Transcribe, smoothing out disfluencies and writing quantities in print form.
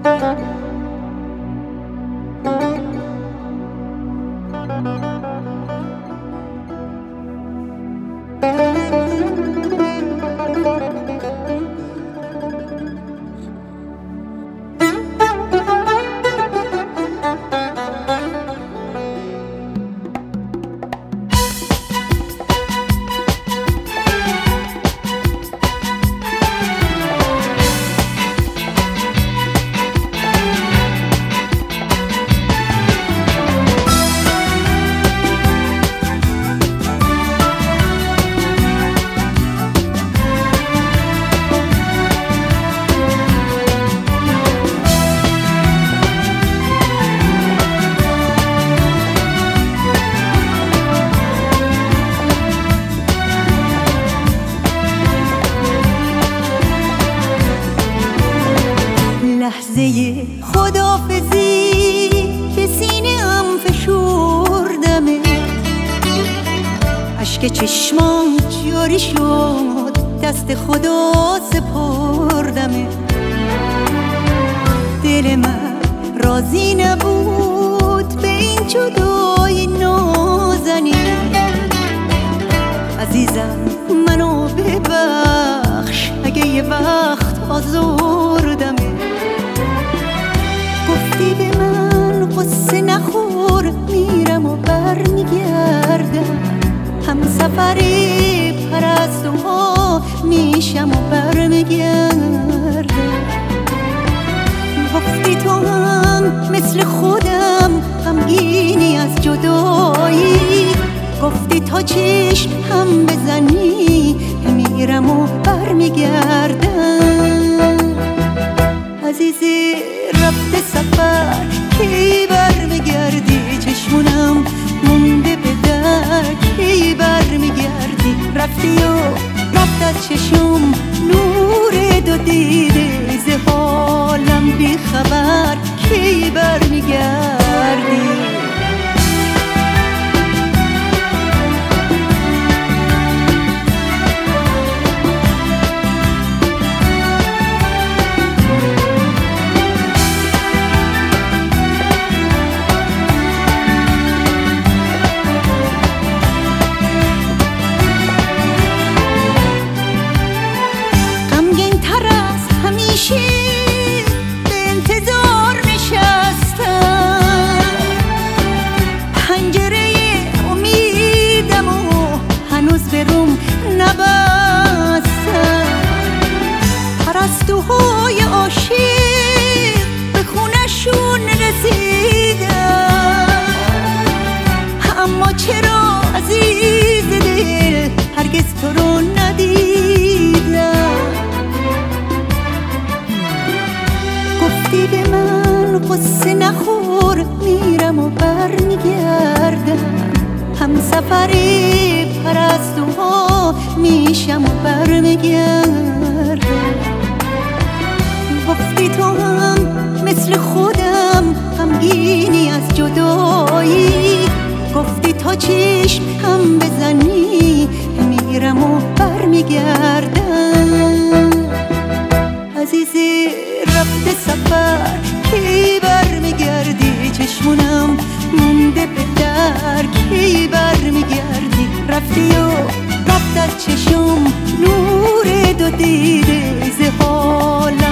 لحظه خداحافظی به سینه‌ام فشردمه، اشک چشمام جاری شد، دست خدا سپردمه. دل من راضی نبود به این جدایی نازنین. عزیزم منو ببخش اگه یه وقت آزردمه. گفتی به من قصه نخور، میرم و برمیگردم، هم سفری پرستوها میشم و برمیگردم. گفتی تو هم مثل خودم غمگینی از جدایی، گفتی تا چشم هم بزنی میرم و برمیگردم. عزیزی رفته سفر کی برمیگردی؟ چشمونم مونده به در کی برمیگردی؟ رفتی و رفت از چشم نور دو دیده، ز حالم بی خبر کی برمیگردی؟ به انتظار نشستم، پنجره امیدم و هنوز به روم نبستم. پرستوهای عاشق به خونشون رسیدم، اما چرا عزیز دل هرگز تو رو ندیدم. گفتی به من قصه نخور، میرم و برمیگردم، هم سفری پرستوها میشم و برمیگردم. گفتی تو هم مثل خودم غمگینی از جدایی، گفتی تا چشم هم بزنی میرم و برمیگردم. عزیزی رفته سفر کی برمیگردی؟ چشمونم مونده به در کی برمیگردی؟ رفتی و رفت از چشم نور دو دیده، ز حالم